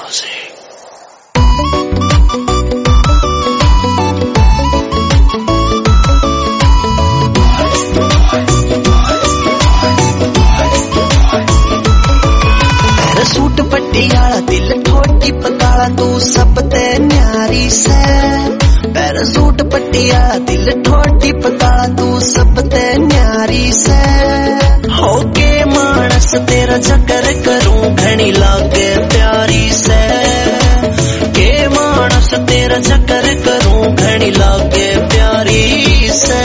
Suit Patiala दिल ठोटी पकाला तू सब ते न्यारी से। पैरासूट पटियाला दिल ठोटी पकाला तू सब ते न्यारी से। होके मानस तेरा चक्कर करूं घनी लागे प्यारी से। के मानस तेरा चक्कर करूं घनी लागे प्यारी से।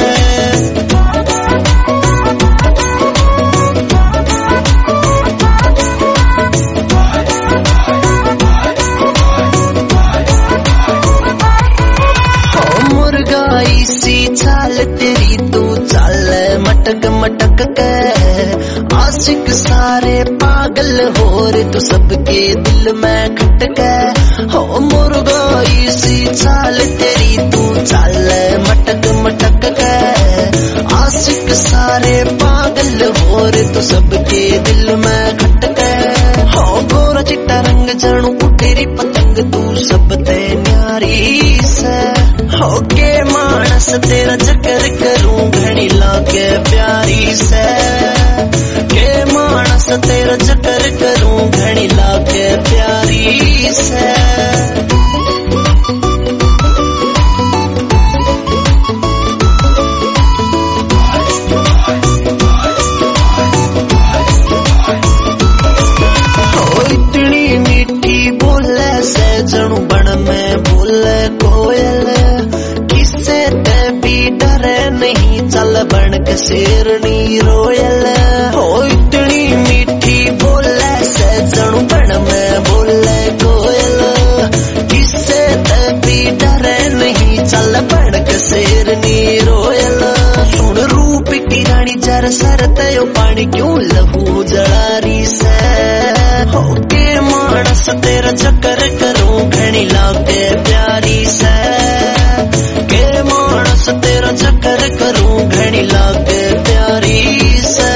चाल तेरी तू चाल मटक मटक के। आशिक सारे पागल हो रे तू सबके दिल में खटके। हो मुर्गाई सी चाल तेरी तू चाल मटक मटक के। आशिक सारे पागल हो रे तू सबके दिल में खटके। हो गोरा चिट्टा रंग जानू तेरी पतंग तू सब ते न्यारी से। होके मानस तेरा चक्कर करूं घनी लागे प्यारी से। के मानस तेरा चक्कर करूं घनी लागे प्यारी से। हो इतनी मीठी बोले से जनू बन में बोले कोयल। डरे नहीं चल बन के शेरनी रोयल। हो इतनी मीठी बोले से जनू बन में बोले कोयल। किससे तभी डरे नहीं चल बन के शेरनी रोयल। सुन रूप की रानी जर सरते पानी क्यों लहू जड़ारी से। होके मानस तेरा चक्कर करूं घनी लागे प्यारी से। तेरा चक्कर करूं घनी लागे प्यारी से।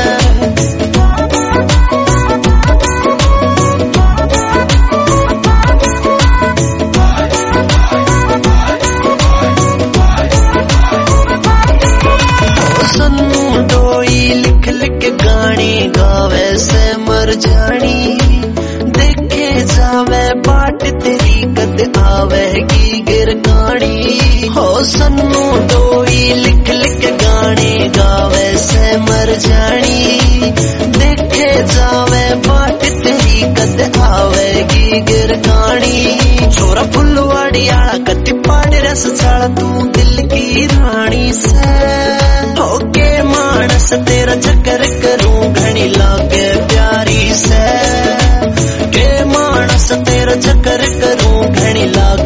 सन्नू डोई लिख लिख गानी गावे से मर जानी। देखे जावे बाट तेरी कद आवेगी गिरगानी। हो सन्नू डोई लिख लिख गाने गावे से मर जानी। देखे जावे बाट तेरी कद आवेगी गिरगानी। छोरा फुलवाड़ी आला कति पाड़ रस छाड़ा तू दिल की रानी से। होके मानस तेरा चक्कर करूं घनी लागे प्यारी से। के मानस तेरा चक्कर करूं घनी लागे